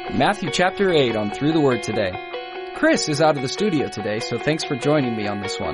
Matthew chapter 8 on Through the Word today. Chris is out of the studio today, so thanks for joining me on this one.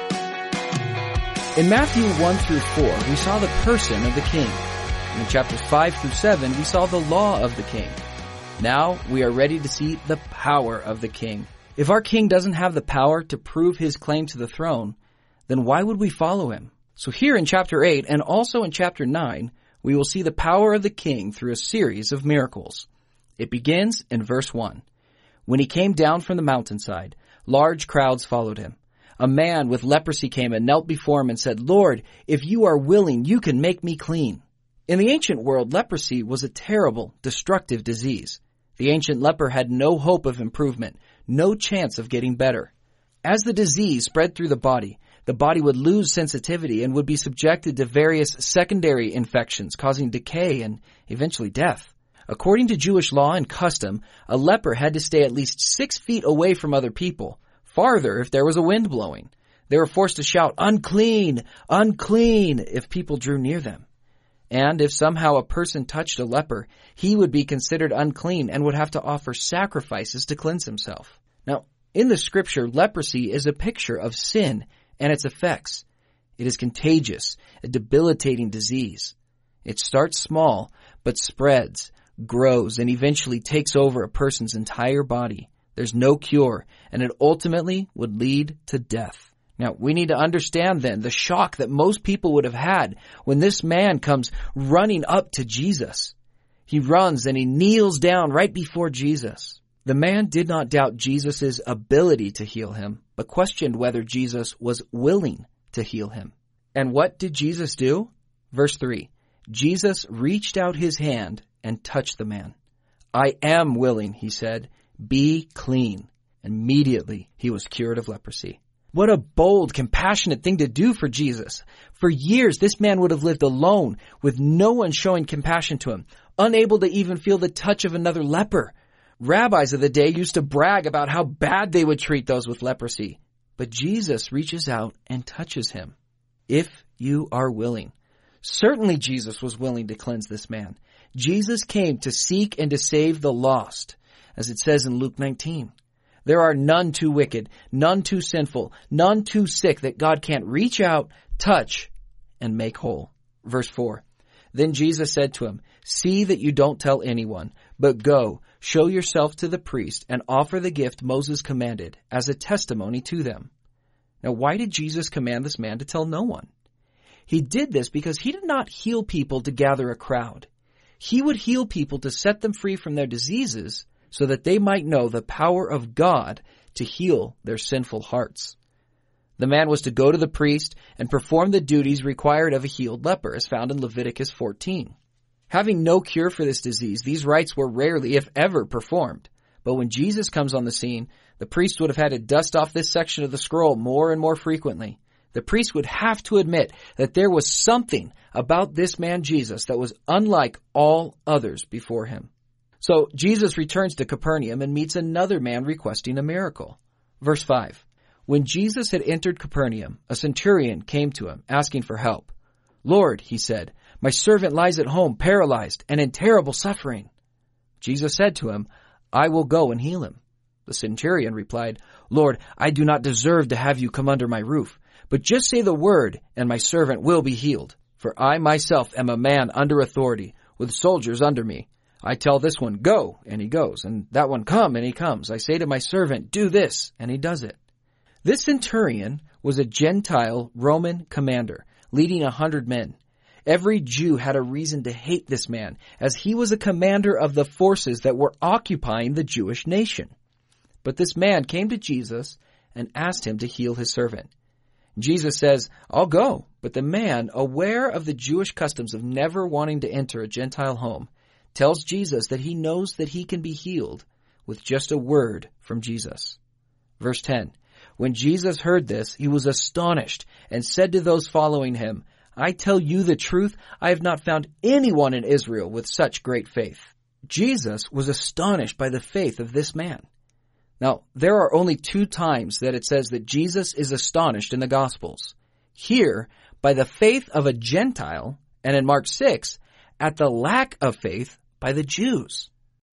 In Matthew 1 through 4, we saw the person of the king. And in chapters 5 through 7, we saw the law of the king. Now we are ready to see the power of the king. If our king doesn't have the power to prove his claim to the throne, then why would we follow him? So here in chapter 8 and also in chapter 9, we will see the power of the king through a series of miracles. It begins in verse 1. When he came down from the mountainside, large crowds followed him. A man with leprosy came and knelt before him and said, "Lord, if you are willing, you can make me clean." In the ancient world, leprosy was a terrible, destructive disease. The ancient leper had no hope of improvement, no chance of getting better. As the disease spread through the body would lose sensitivity and would be subjected to various secondary infections, causing decay and eventually death. According to Jewish law and custom, a leper had to stay at least 6 feet away from other people, farther if there was a wind blowing. They were forced to shout, "Unclean! Unclean!" if people drew near them. And if somehow a person touched a leper, he would be considered unclean and would have to offer sacrifices to cleanse himself. Now, in the scripture, leprosy is a picture of sin and its effects. It is contagious, a debilitating disease. It starts small, but spreads, grows, and eventually takes over a person's entire body. There's no cure, and it ultimately would lead to death. Now, we need to understand then the shock that most people would have had when this man comes running up to Jesus. He runs and he kneels down right before Jesus. The man did not doubt Jesus' ability to heal him, but questioned whether Jesus was willing to heal him. And what did Jesus do? Verse 3, Jesus reached out his hand and touched the man. "I am willing," he said, "be clean." Immediately he was cured of leprosy. What a bold, compassionate thing to do for Jesus. For years, this man would have lived alone, with no one showing compassion to him, unable to even feel the touch of another leper. Rabbis of the day used to brag about how bad they would treat those with leprosy. But Jesus reaches out and touches him. If you are willing. Certainly Jesus was willing to cleanse this man. Jesus came to seek and to save the lost, as it says in Luke 19. There are none too wicked, none too sinful, none too sick that God can't reach out, touch, and make whole. Verse 4. Then Jesus said to him, "See that you don't tell anyone, but go, show yourself to the priest, and offer the gift Moses commanded as a testimony to them." Now, why did Jesus command this man to tell no one? He did this because he did not heal people to gather a crowd. He would heal people to set them free from their diseases so that they might know the power of God to heal their sinful hearts. The man was to go to the priest and perform the duties required of a healed leper, as found in Leviticus 14. Having no cure for this disease, these rites were rarely, if ever, performed. But when Jesus comes on the scene, the priest would have had to dust off this section of the scroll more and more frequently. The priest would have to admit that there was something about this man Jesus that was unlike all others before him. So Jesus returns to Capernaum and meets another man requesting a miracle. Verse 5. When Jesus had entered Capernaum, a centurion came to him, asking for help. "Lord," he said, "my servant lies at home, paralyzed and in terrible suffering." Jesus said to him, "I will go and heal him." The centurion replied, "Lord, I do not deserve to have you come under my roof, but just say the word, and my servant will be healed. For I myself am a man under authority, with soldiers under me. I tell this one, 'Go,' and he goes, and that one, 'Come,' and he comes. I say to my servant, 'Do this,' and he does it." This centurion was a Gentile Roman commander, leading 100 men. Every Jew had a reason to hate this man, as he was a commander of the forces that were occupying the Jewish nation. But this man came to Jesus and asked him to heal his servant. Jesus says, "I'll go." But the man, aware of the Jewish customs of never wanting to enter a Gentile home, tells Jesus that he knows that he can be healed with just a word from Jesus. Verse 10. When Jesus heard this, he was astonished and said to those following him, "I tell you the truth, I have not found anyone in Israel with such great faith." Jesus was astonished by the faith of this man. Now, there are only 2 times that it says that Jesus is astonished in the Gospels. Here, by the faith of a Gentile, and in Mark 6, at the lack of faith by the Jews.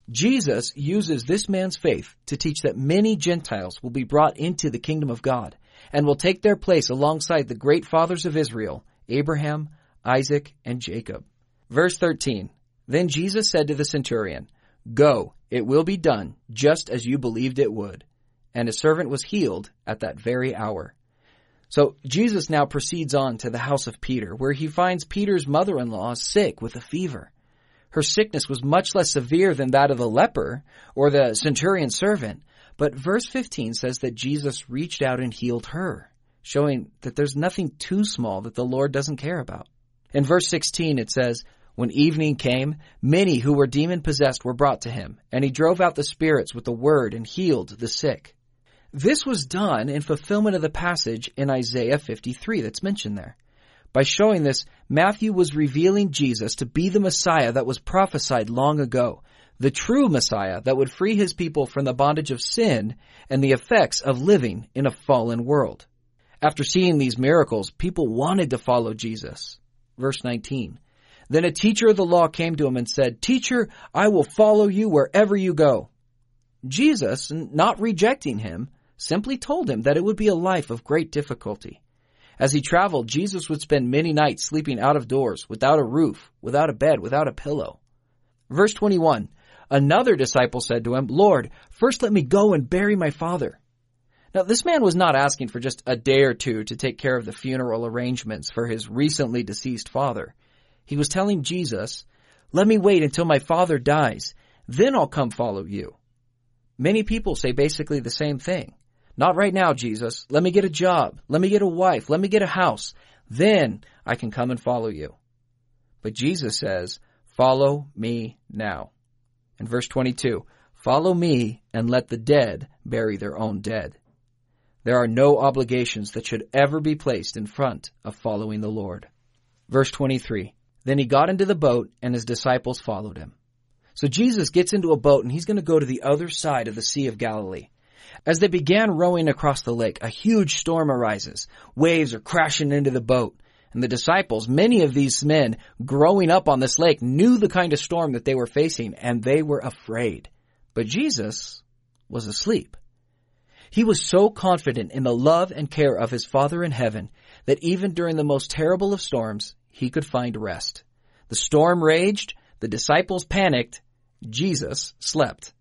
Jesus uses this man's faith to teach that many Gentiles will be brought into the kingdom of God and will take their place alongside the great fathers of Israel, Abraham, Isaac, and Jacob. Verse 13, Then Jesus said to the centurion, Go, it will be done, just as you believed it would. And his servant was healed at that very hour. So Jesus now proceeds on to the house of Peter, where he finds Peter's mother-in-law sick with a fever. Her sickness was much less severe than that of the leper or the centurion's servant, but verse 15 says that Jesus reached out and healed her, showing that there's nothing too small that the Lord doesn't care about. In verse 16 it says, When evening came, many who were demon-possessed were brought to him, and he drove out the spirits with the word and healed the sick. This was done in fulfillment of the passage in Isaiah 53 that's mentioned there. By showing this, Matthew was revealing Jesus to be the Messiah that was prophesied long ago, the true Messiah that would free his people from the bondage of sin and the effects of living in a fallen world. After seeing these miracles, people wanted to follow Jesus. Verse 19, Then a teacher of the law came to him and said, Teacher, I will follow you wherever you go. Jesus, not rejecting him, simply told him that it would be a life of great difficulty. As he traveled, Jesus would spend many nights sleeping out of doors, without a roof, without a bed, without a pillow. Verse 21, Another disciple said to him, Lord, first let me go and bury my father. Now, this man was not asking for just a day or two to take care of the funeral arrangements for his recently deceased father. He was telling Jesus, Let me wait until my father dies, then I'll come follow you. Many people say basically the same thing. Not right now, Jesus. Let me get a job. Let me get a wife. Let me get a house. Then I can come and follow you. But Jesus says, Follow me now. In verse 22, Follow me and let the dead bury their own dead. There are no obligations that should ever be placed in front of following the Lord. Verse 23, Then he got into the boat and his disciples followed him. So Jesus gets into a boat and he's going to go to the other side of the Sea of Galilee. As they began rowing across the lake, a huge storm arises. Waves are crashing into the boat. And the disciples, many of these men growing up on this lake, knew the kind of storm that they were facing, and they were afraid. But Jesus was asleep. He was so confident in the love and care of his Father in heaven that even during the most terrible of storms, he could find rest. The storm raged, the disciples panicked, Jesus slept.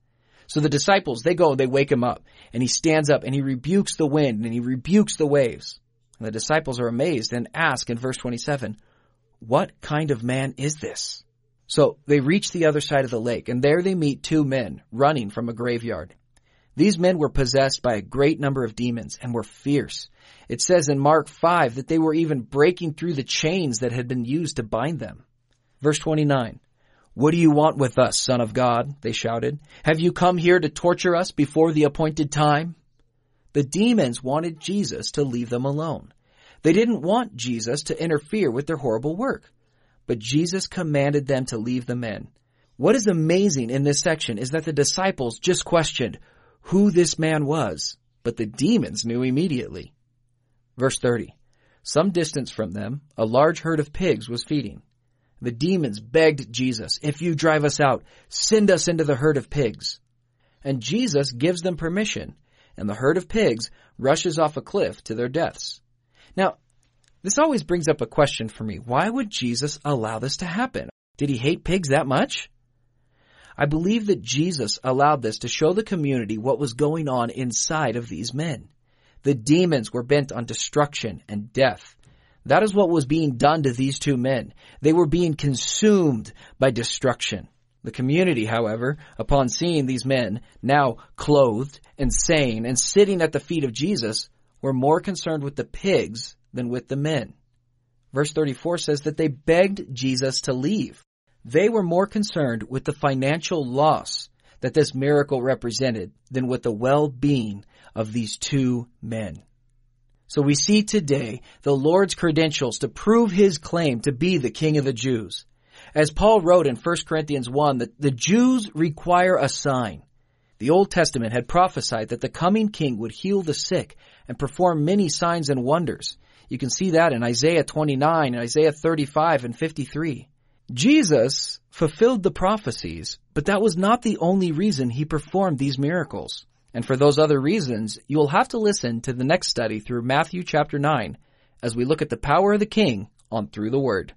So the disciples, they wake him up, and he stands up and he rebukes the wind and he rebukes the waves. And the disciples are amazed and ask in verse 27, What kind of man is this? So they reach the other side of the lake, and there they meet two men running from a graveyard. These men were possessed by a great number of demons and were fierce. It says in Mark 5 that they were even breaking through the chains that had been used to bind them. Verse 29, What do you want with us, Son of God? They shouted. Have you come here to torture us before the appointed time? The demons wanted Jesus to leave them alone. They didn't want Jesus to interfere with their horrible work. But Jesus commanded them to leave the men. What is amazing in this section is that the disciples just questioned who this man was, but the demons knew immediately. Verse 30, Some distance from them, a large herd of pigs was feeding. The demons begged Jesus, If you drive us out, send us into the herd of pigs. And Jesus gives them permission, and the herd of pigs rushes off a cliff to their deaths. Now, this always brings up a question for me. Why would Jesus allow this to happen? Did he hate pigs that much? I believe that Jesus allowed this to show the community what was going on inside of these men. The demons were bent on destruction and death. That is what was being done to these two men. They were being consumed by destruction. The community, however, upon seeing these men now clothed and sane and sitting at the feet of Jesus, were more concerned with the pigs than with the men. Verse 34 says that they begged Jesus to leave. They were more concerned with the financial loss that this miracle represented than with the well-being of these two men. So we see today the Lord's credentials to prove his claim to be the King of the Jews. As Paul wrote in 1 Corinthians 1, that the Jews require a sign. The Old Testament had prophesied that the coming king would heal the sick and perform many signs and wonders. You can see that in Isaiah 29 and Isaiah 35 and 53. Jesus fulfilled the prophecies, but that was not the only reason he performed these miracles. And for those other reasons, you'll have to listen to the next study through Matthew chapter 9 as we look at the power of the King on Through the Word.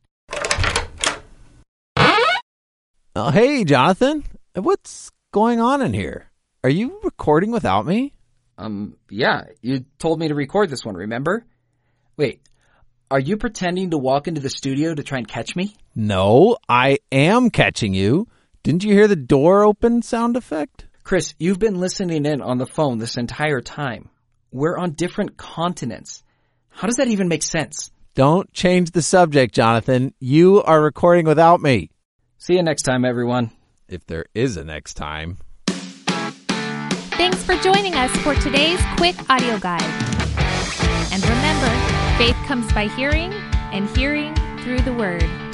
Oh, hey, Jonathan. What's going on in here? Are you recording without me? Yeah, you told me to record this one, remember? Wait, are you pretending to walk into the studio to try and catch me? No, I am catching you. Didn't you hear the door open sound effect? Chris, you've been listening in on the phone this entire time. We're on different continents. How does that even make sense? Don't change the subject, Jonathan. You are recording without me. See you next time, everyone. If there is a next time. Thanks for joining us for today's quick audio guide. And remember, faith comes by hearing, and hearing through the Word.